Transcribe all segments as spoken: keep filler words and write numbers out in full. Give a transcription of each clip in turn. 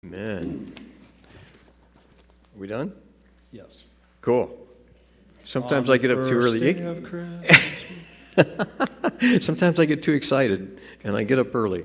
Amen. Are we done? Yes. Cool. Sometimes On I get up too first early. day of Christmas. Sometimes I get too excited and I get up early.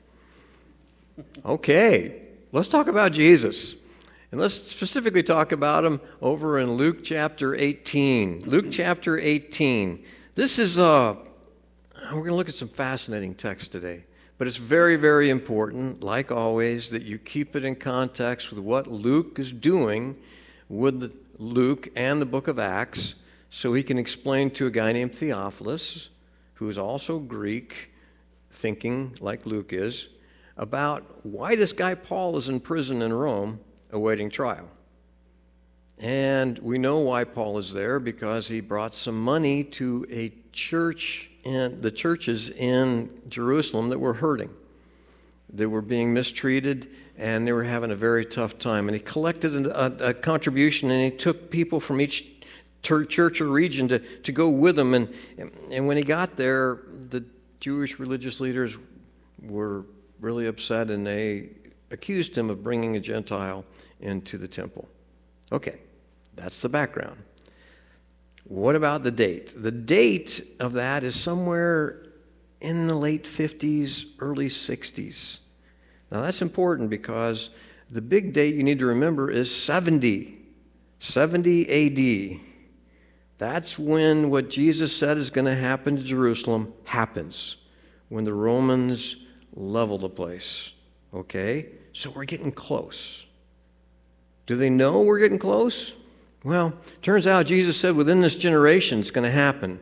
Okay, let's talk about Jesus. And let's specifically talk about him over in Luke chapter eighteen. Luke chapter eighteen. This is, uh, we're going to look at some fascinating text today. But it's very, very important, like always, that you keep it in context with what Luke is doing with the, Luke and the book of Acts, so he can explain to a guy named Theophilus, who is also Greek, thinking like Luke is, about why this guy Paul is in prison in Rome awaiting trial. And we know why Paul is there, because he brought some money to a church in the churches in Jerusalem that were hurting. They were being mistreated, and they were having a very tough time. And he collected a, a, a contribution, and he took people from each ter- church or region to, to go with him. And, and when he got there, the Jewish religious leaders were really upset, and they accused him of bringing a Gentile into the temple. Okay, that's the background. What about the date? The date of that is somewhere in the late fifties, early sixties. Now that's important, because the big date you need to remember is seventy. seventy A D. That's when what Jesus said is going to happen to Jerusalem happens, when the Romans level the place. Okay? So we're getting close. Do they know we're getting close? Well, turns out Jesus said within this generation it's going to happen.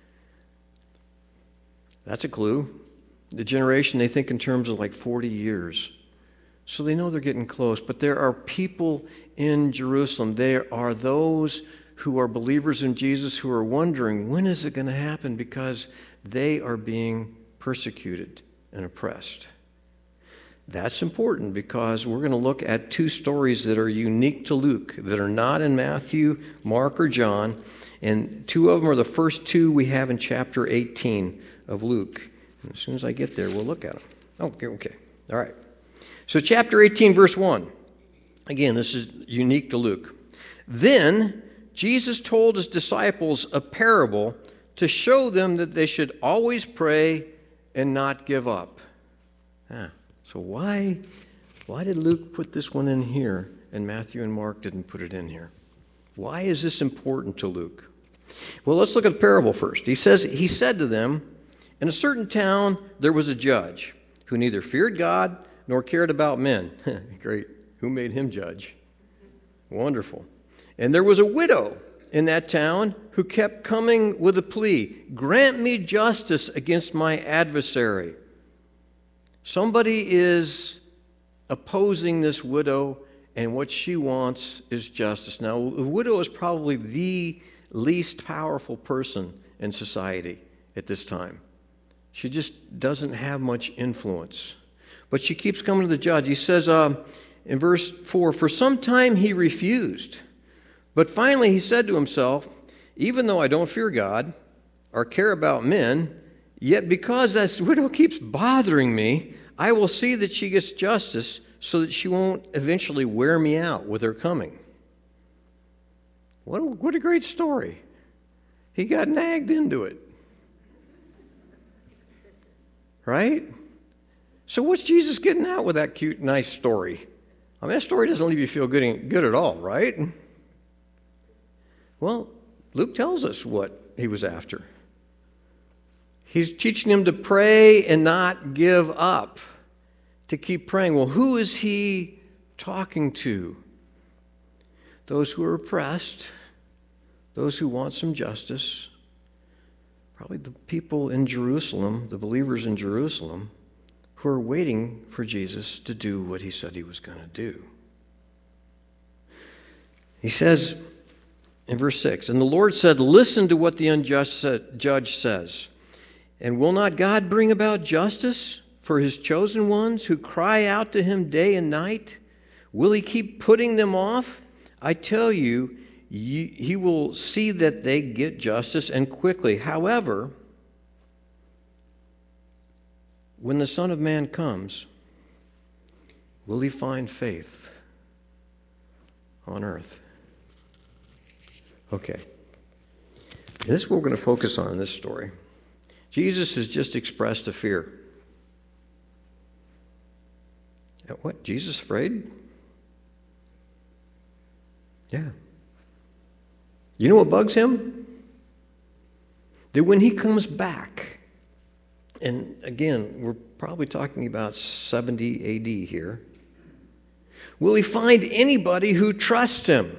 That's a clue. The generation, they think in terms of like forty years. So they know they're getting close. But there are people in Jerusalem. There are those who are believers in Jesus who are wondering, when is it going to happen? Because they are being persecuted and oppressed. That's important, because we're going to look at two stories that are unique to Luke, that are not in Matthew, Mark, or John. And two of them are the first two we have in chapter eighteen of Luke. And as soon as I get there, we'll look at them. Okay, okay. All right. So chapter eighteen, verse one. Again, this is unique to Luke. Then Jesus told his disciples a parable to show them that they should always pray and not give up. Ah. So why, why did Luke put this one in here and Matthew and Mark didn't put it in here? Why is this important to Luke? Well, let's look at the parable first. He says, he said to them, in a certain town there was a judge who neither feared God nor cared about men. Great. Who made him judge? Wonderful. And there was a widow in that town who kept coming with a plea, grant me justice against my adversary. Somebody is opposing this widow, and what she wants is justice. Now, the widow is probably the least powerful person in society at this time. She just doesn't have much influence. But she keeps coming to the judge. He says uh, in verse four, for some time he refused. But finally he said to himself, even though I don't fear God or care about men, yet because this widow keeps bothering me, I will see that she gets justice so that she won't eventually wear me out with her coming. What a, what a great story. He got nagged into it. Right? So what's Jesus getting out with that cute, nice story? I mean, that story doesn't leave you feel good, good at all, right? Well, Luke tells us what he was after. He's teaching him to pray and not give up, to keep praying. Well, who is he talking to? Those who are oppressed, those who want some justice, probably the people in Jerusalem, the believers in Jerusalem, who are waiting for Jesus to do what he said he was going to do. He says in verse six, and the Lord said, listen to what the unjust judge says. And will not God bring about justice for his chosen ones who cry out to him day and night? Will he keep putting them off? I tell you, he will see that they get justice, and quickly. However, when the Son of Man comes, Will he find faith on earth? Okay. This is what we're going to focus on in this story. Jesus has just expressed a fear. What? Jesus afraid? Yeah. You know what bugs him? That when he comes back, and again, we're probably talking about seventy A D here, will he find anybody who trusts him?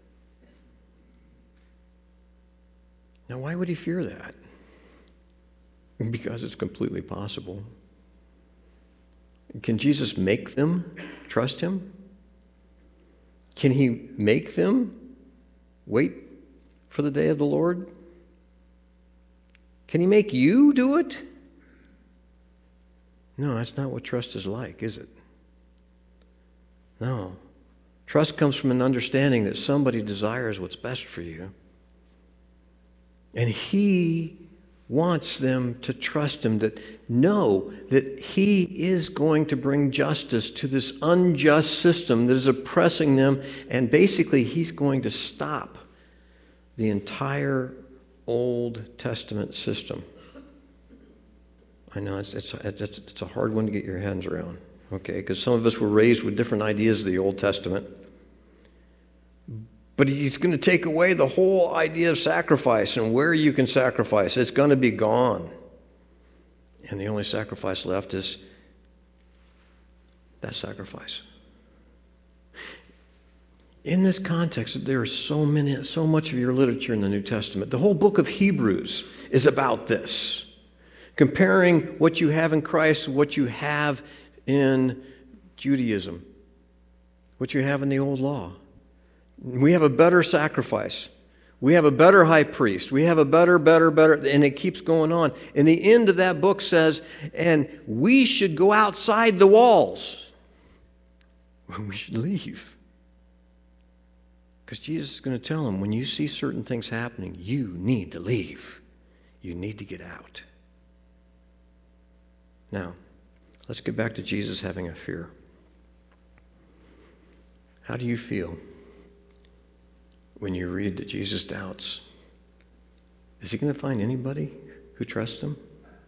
Now, why would he fear that? Because it's completely possible. Can Jesus make them trust him? Can he make them wait for the day of the Lord? Can he make you do it? No, that's not what trust is like, is it? No. Trust comes from an understanding that somebody desires what's best for you. And he wants them to trust him, that know that he is going to bring justice to this unjust system that is oppressing them, and basically he's going to stop the entire Old Testament system. I know it's, it's, it's, it's a hard one to get your hands around, okay, because some of us were raised with different ideas of the Old Testament. But he's going to take away the whole idea of sacrifice and where you can sacrifice. It's going to be gone. And the only sacrifice left is that sacrifice. In this context, there are so many, so much of your literature in the New Testament. The whole book of Hebrews is about this. Comparing what you have in Christ with what you have in Judaism, what you have in the old law. We have a better sacrifice. We have a better high priest. We have a better, better, better, and it keeps going on. And the end of that book says, and we should go outside the walls. We should leave. Because Jesus is going to tell them, when you see certain things happening, you need to leave. You need to get out. Now, let's get back to Jesus having a fear. How do you feel when you read that Jesus doubts? Is he going to find anybody who trusts him?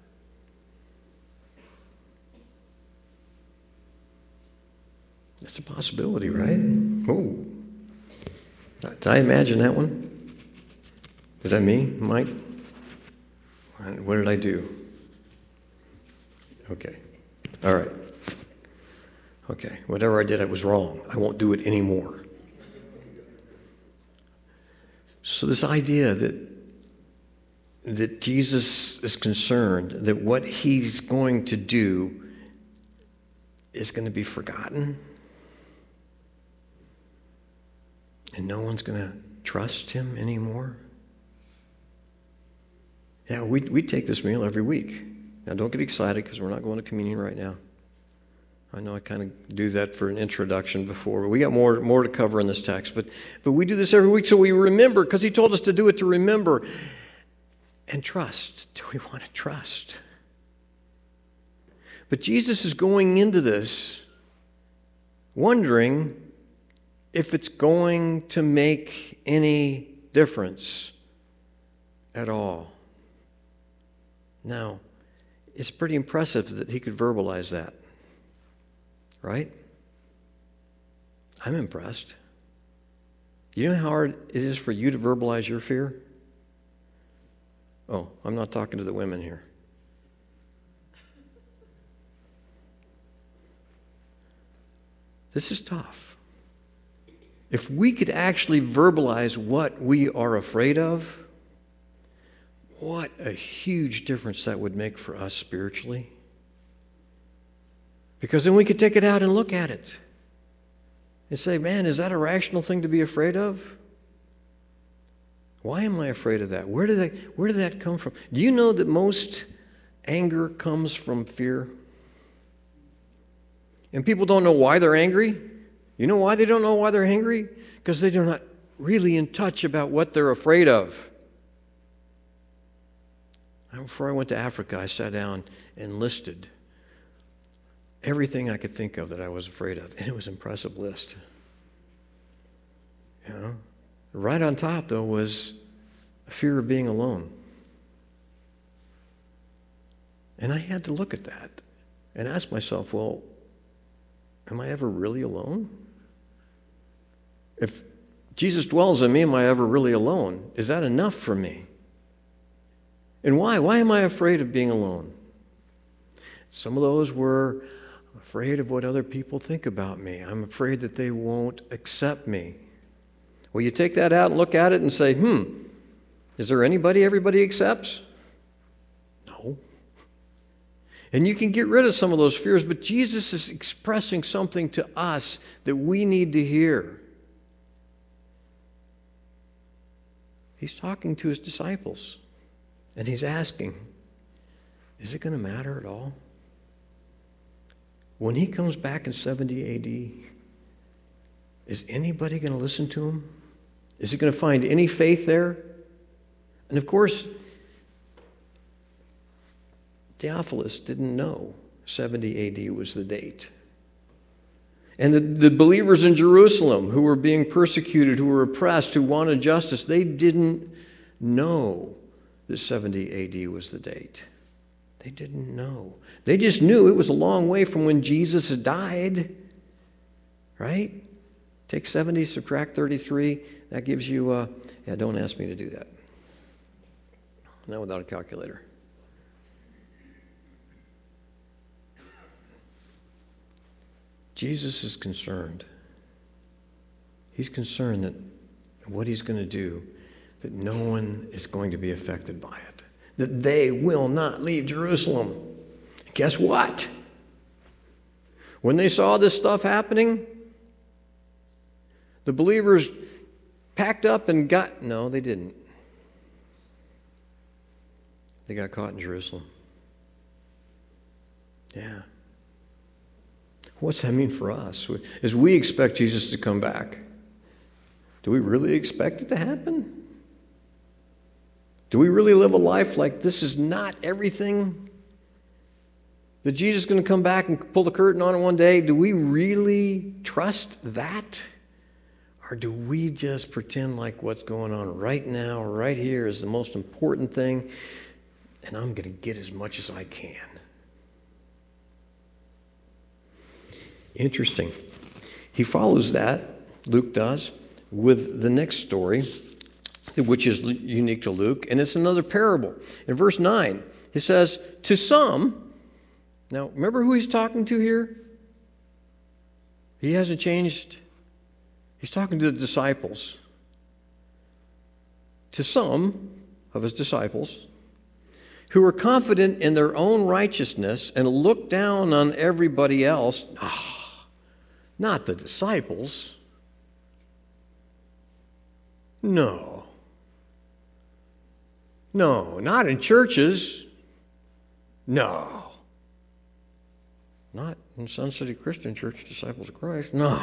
That's a possibility, right? Oh. Did I imagine that one? Is that me, Mike? What did I do? Okay. All right. Okay. Whatever I did, I was wrong. I won't do it anymore. So this idea that that Jesus is concerned that what he's going to do is going to be forgotten, and no one's going to trust him anymore. Yeah, we we take this meal every week. Now, don't get excited because we're not going to communion right now. I know I kind of do that for an introduction before, but we got more more to cover in this text. But but we do this every week so we remember, because he told us to do it to remember. And trust. Do we want to trust? But Jesus is going into this wondering if it's going to make any difference at all. Now, it's pretty impressive that he could verbalize that. Right? I'm impressed. You know how hard it is for you to verbalize your fear? Oh, I'm not talking to the women here. This is tough. If we could actually verbalize what we are afraid of, what a huge difference that would make for us spiritually. Because then we could take it out and look at it and say, man, is that a rational thing to be afraid of? Why am I afraid of that? Where did that, where did that come from? Do you know that most anger comes from fear? And people don't know why they're angry. You know why they don't know why they're angry? Because they're not really in touch about what they're afraid of. Before I went to Africa, I sat down and listed everything I could think of that I was afraid of. And it was an impressive list. You know? Right on top, though, was a fear of being alone. And I had to look at that and ask myself, well, am I ever really alone? If Jesus dwells in me, am I ever really alone? Is that enough for me? And why? Why am I afraid of being alone? Some of those were afraid of what other people think about me. I'm afraid that they won't accept me. Well, you take that out and look at it and say, hmm, is there anybody everybody accepts? No. And you can get rid of some of those fears, but Jesus is expressing something to us that we need to hear. He's talking to his disciples, and he's asking, is it going to matter at all? When he comes back in seventy A D, is anybody going to listen to him? Is he going to find any faith there? And of course, Theophilus didn't know seventy A D was the date. And the, the believers in Jerusalem who were being persecuted, who were oppressed, who wanted justice, they didn't know that seventy A D was the date. They didn't know. They just knew it was a long way from when Jesus had died. Right? Take seventy, subtract thirty-three. That gives you, uh, yeah, don't ask me to do that. Not without a calculator. Jesus is concerned. He's concerned that what he's going to do, that no one is going to be affected by it. That they will not leave Jerusalem. Guess what? When they saw this stuff happening, the believers packed up and got, no, they didn't. They got caught in Jerusalem. Yeah. What's that mean for us? As we expect Jesus to come back, do we really expect it to happen? Do we really live a life like this is not everything? That Jesus is going to come back and pull the curtain on it one day? Do we really trust that? Or do we just pretend like what's going on right now, right here, is the most important thing, and I'm going to get as much as I can? Interesting. He follows that, Luke does, with the next story, which is unique to Luke, and it's another parable. In verse nine, he says, to some, now remember who he's talking to here? He hasn't changed. He's talking to the disciples. To some of his disciples who are confident in their own righteousness and look down on everybody else. Ah, not the disciples. No. No, not in churches. No. Not in Sun City Christian Church, Disciples of Christ. No.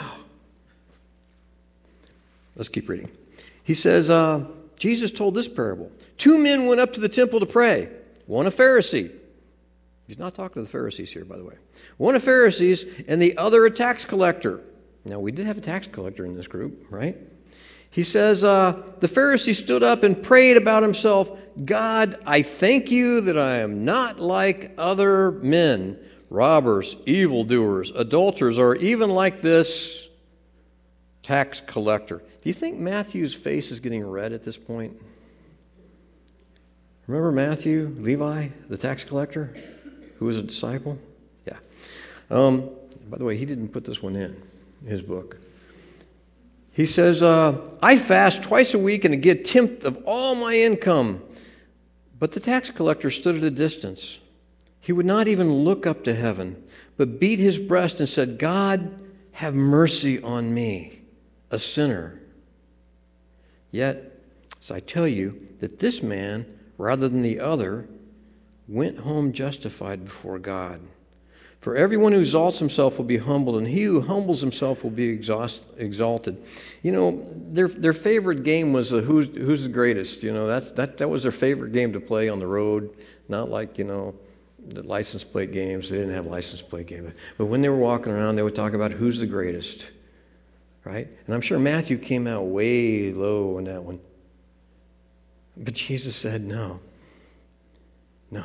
Let's keep reading. He says, uh, Jesus told this parable. Two men went up to the temple to pray. One a Pharisee. He's not talking to the Pharisees here, by the way. One a Pharisees and the other a tax collector. Now, we did have a tax collector in this group, right? He says, uh, the Pharisee stood up and prayed about himself, God, I thank you that I am not like other men, robbers, evildoers, adulterers, or even like this tax collector. Do you think Matthew's face is getting red at this point? Remember Matthew, Levi, the tax collector, who was a disciple? Yeah. Um, by the way, he didn't put this one in his book. He says, uh, I fast twice a week and get tenth of all my income. But the tax collector stood at a distance. He would not even look up to heaven, but beat his breast and said, God, have mercy on me, a sinner. Yet, as I tell you, that this man, rather than the other, went home justified before God. For everyone who exalts himself will be humbled, and he who humbles himself will be exhaust, exalted. You know, their their favorite game was uh, who's who's the greatest. You know, that's that that was their favorite game to play on the road. Not like you know, the license plate games. They didn't have license plate games. But when they were walking around, they would talk about who's the greatest, right? And I'm sure Matthew came out way low on that one. But Jesus said, no, no.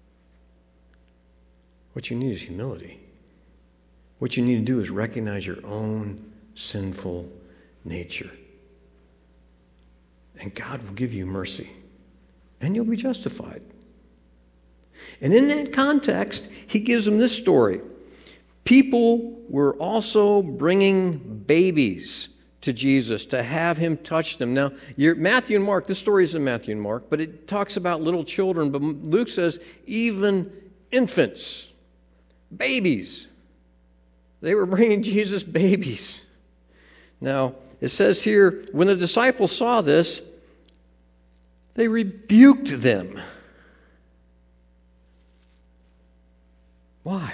What you need is humility. What you need to do is recognize your own sinful nature. And God will give you mercy. And you'll be justified. And in that context, he gives them this story. People were also bringing babies to Jesus to have him touch them. Now, you're, Matthew and Mark, this story is in Matthew and Mark, but it talks about little children. But Luke says even infants, babies. They were bringing Jesus babies. Now, it says here, when the disciples saw this, they rebuked them. Why?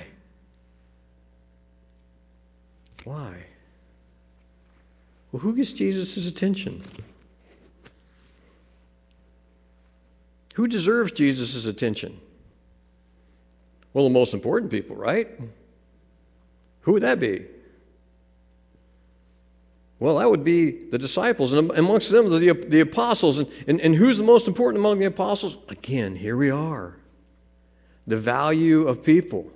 Why? Well, who gets Jesus' attention? Who deserves Jesus' attention? Well, the most important people, right? Who would that be? Well, that would be the disciples, and amongst them, the, the apostles. And, and, and who's the most important among the apostles? Again, here we are. The value of people.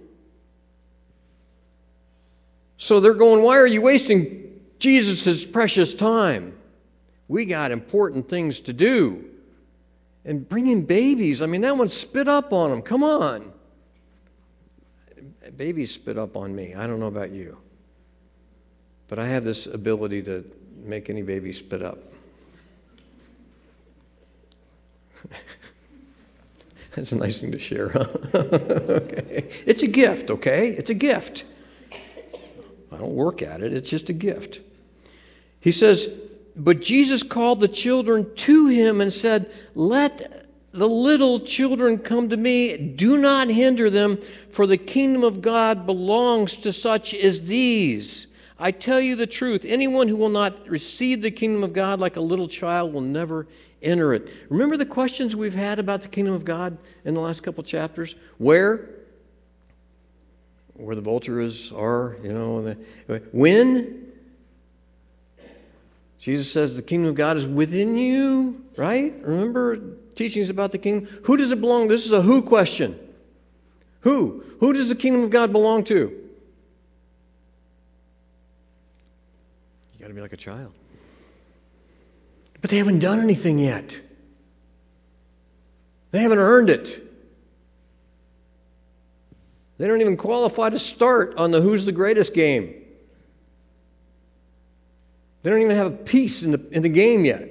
So they're going, why are you wasting Jesus' precious time? We got important things to do. And bringing babies, I mean, that one spit up on them. Come on. Babies spit up on me. I don't know about you. But I have this ability to make any baby spit up. That's a nice thing to share, huh? Okay. It's a gift, okay? It's a gift. I don't work at it. It's just a gift. He says, but Jesus called the children to him and said, let the little children come to me. Do not hinder them, for the kingdom of God belongs to such as these. I tell you the truth, anyone who will not receive the kingdom of God like a little child will never enter it. Remember the questions we've had about the kingdom of God in the last couple chapters? Where? Where the vultures are, you know. The, when? Jesus says the kingdom of God is within you, right? Remember teachings about the kingdom? Who does it belong? This is a who question. Who? Who does the kingdom of God belong to? You got to be like a child. But they haven't done anything yet. They haven't earned it. They don't even qualify to start on the who's the greatest game. They don't even have a piece in the, in the game yet.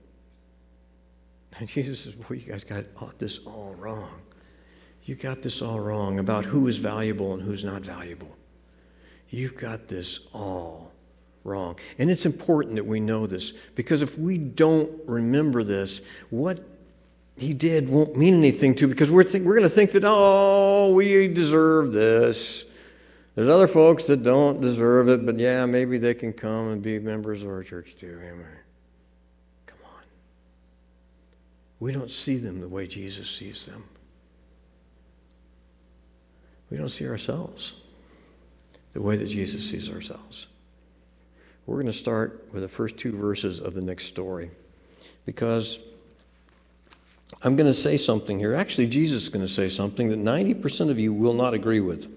And Jesus says, boy, you guys got this all wrong. You got this all wrong about who is valuable and who's not valuable. You've got this all wrong. And it's important that we know this, because if we don't remember this, what he did won't mean anything to, because we're, think, we're going to think that, oh, we deserve this. There's other folks that don't deserve it, but yeah, maybe they can come and be members of our church too. Come on. We don't see them the way Jesus sees them. We don't see ourselves the way that Jesus sees ourselves. We're going to start with the first two verses of the next story, because I'm going to say something here. Actually, Jesus is going to say something that ninety percent of you will not agree with.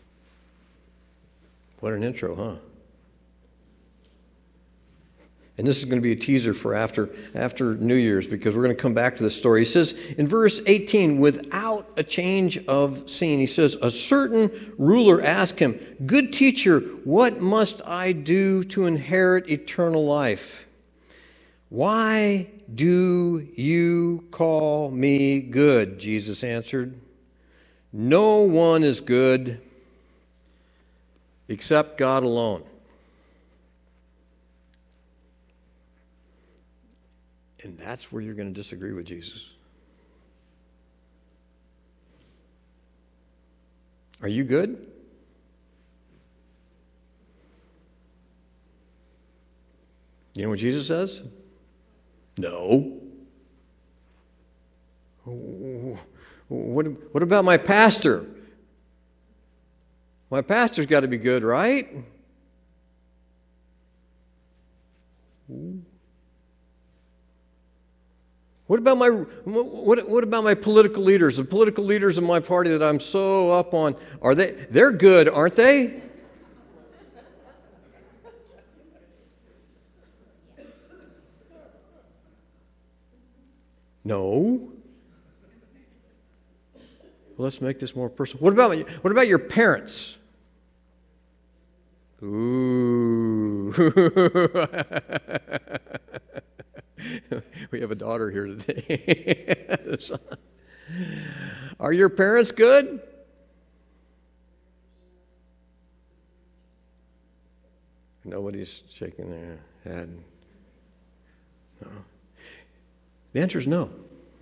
What an intro, huh? And this is going to be a teaser for after, after New Year's, because we're going to come back to this story. He says in verse eighteen, without a change of scene, he says, a certain ruler asked him, good teacher, what must I do to inherit eternal life? Why do you call me good? Jesus answered. No one is good except God alone. And that's where you're going to disagree with Jesus. Are you good? You know what Jesus says? No. What, what about my pastor? My pastor's got to be good, right? What about my what, what about my political leaders? The political leaders of my party that I'm so up on, are they they're good, aren't they? No. Well, let's make this more personal. What about what about your parents? Ooh. We have a daughter here today. Are your parents good? Nobody's shaking their head. No. The answer is no.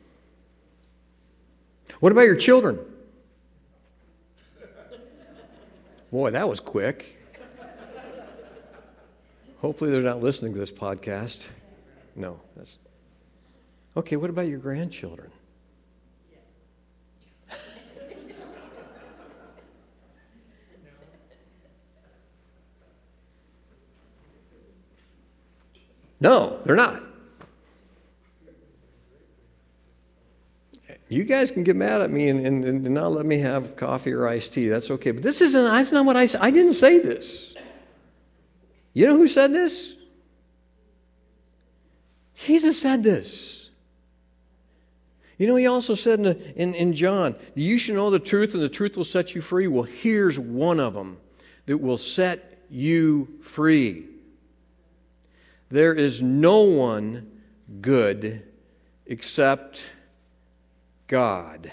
What about your children? Boy, that was quick. Hopefully they're not listening to this podcast. No, that's okay. What about your grandchildren? No, they're not. You guys can get mad at me and, and, and not let me have coffee or iced tea. That's okay. But this isn't, that's not what I said. I didn't say this. You know who said this? Jesus said this. You know, he also said in, the, in, in John, you should know the truth and the truth will set you free. Well, here's one of them that will set you free. There is no one good except God.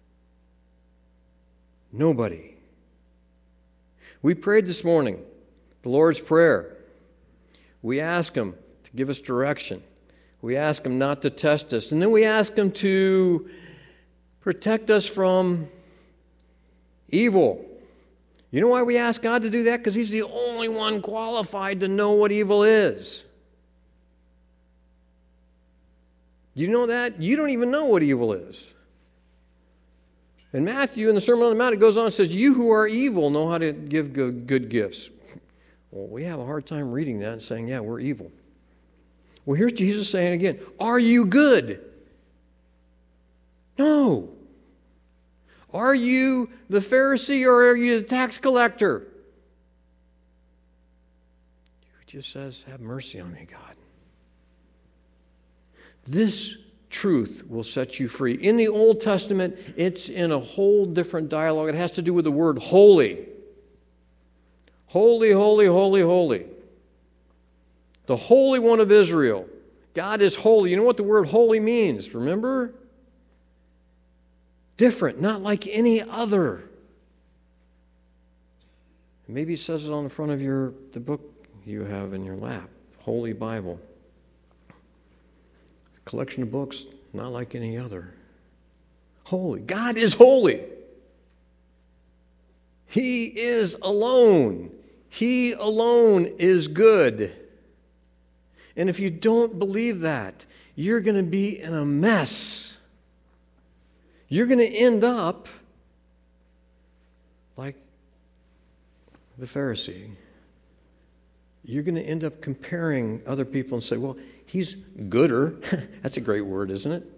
Nobody. We prayed this morning, the Lord's Prayer. We ask Him to give us direction. We ask Him not to test us. And then we ask Him to protect us from evil. You know why we ask God to do that? Because He's the only one qualified to know what evil is. You know that? You don't even know what evil is. In Matthew, in the Sermon on the Mount, it goes on and says, you who are evil know how to give good, good gifts. Well, we have a hard time reading that and saying, yeah, we're evil. Well, here's Jesus saying again, are you good? No. Are you the Pharisee or are you the tax collector? He just says, have mercy on me, God. This truth will set you free. In the Old Testament, it's in a whole different dialogue. It has to do with the word holy. Holy, holy, holy, holy. The Holy One of Israel. God is holy. You know what the word holy means, remember? Different, not like any other. Maybe it says it on the front of your the book you have in your lap, Holy Bible. Collection of books, not like any other. Holy. God is holy. He is alone. He alone is good. And if you don't believe that, you're going to be in a mess. You're going to end up like the Pharisee. You're going to end up comparing other people and say, well, he's gooder. That's a great word, isn't it?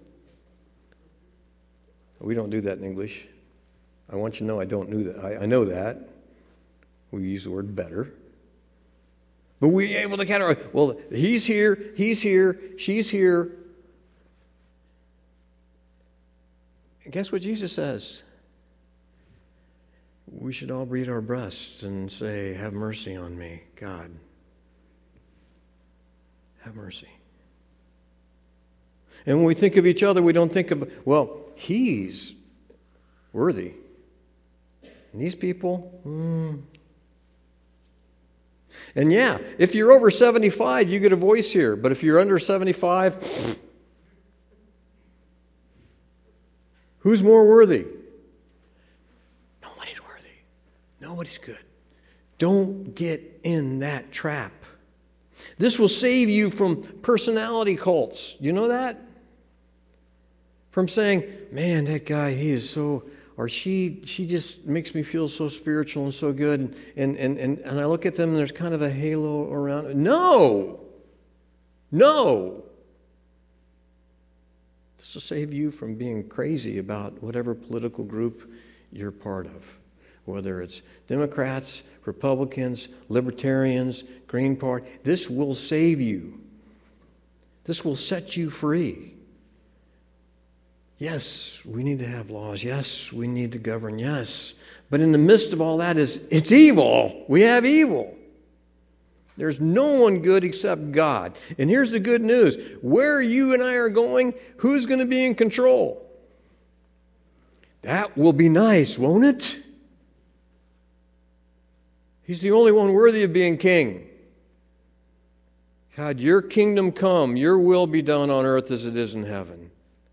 We don't do that in English. I want you to know I don't know that. I, I know that. We use the word better. But we're able to categorize, well, he's here, he's here, she's here. And guess what Jesus says? We should all beat our breasts and say, have mercy on me, God. Have mercy. And when we think of each other, we don't think of, well, he's worthy. And these people, hmm. And yeah, if you're over seventy-five, you get a voice here. But if you're under seventy-five, who's more worthy? Nobody's worthy. Nobody's good. Don't get in that trap. This will save you from personality cults. You know that? From saying, man, that guy, he is so, or she she just makes me feel so spiritual and so good. And, and, and, and, and I look at them and there's kind of a halo around it. No! No! This will save you from being crazy about whatever political group you're part of. Whether it's Democrats, Republicans, Libertarians, Green Party. This will save you. This will set you free. Yes, we need to have laws. Yes, we need to govern. Yes. But in the midst of all that is, it's evil. We have evil. There's no one good except God. And here's the good news. Where you and I are going, who's going to be in control? That will be nice, won't it? He's the only one worthy of being king. God, your kingdom come, your will be done on earth as it is in heaven.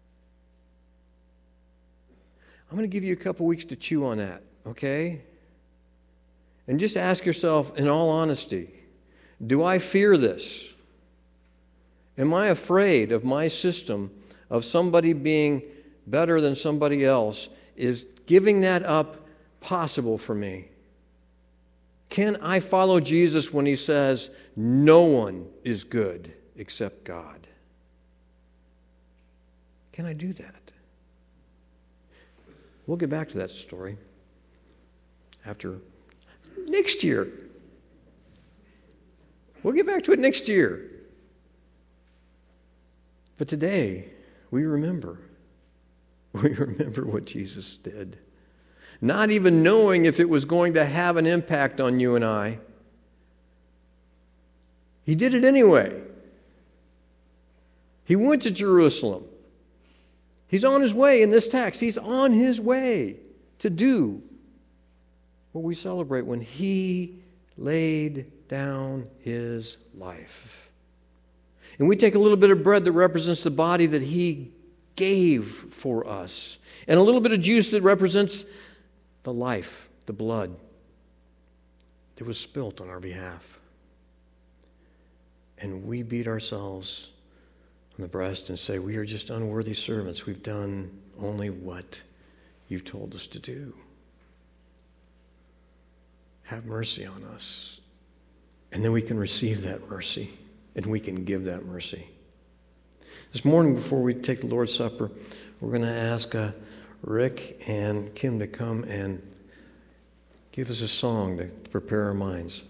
I'm going to give you a couple weeks to chew on that, okay? And just ask yourself, in all honesty, do I fear this? Am I afraid of my system, of somebody being better than somebody else? Is giving that up possible for me? Can I follow Jesus when he says, no one is good except God? Can I do that? We'll get back to that story after next year. We'll get back to it next year. But today, we remember. We remember what Jesus did. Not even knowing if it was going to have an impact on you and I. He did it anyway. He went to Jerusalem. He's on his way in this text. He's on his way to do what we celebrate when he laid down his life. And we take a little bit of bread that represents the body that he gave for us, and a little bit of juice that represents the life, the blood that was spilt on our behalf. And we beat ourselves on the breast and say, we are just unworthy servants. We've done only what you've told us to do. Have mercy on us. And then we can receive that mercy, and we can give that mercy. This morning, before we take the Lord's Supper, we're going to ask uh, Rick and Kim to come and give us a song to prepare our minds.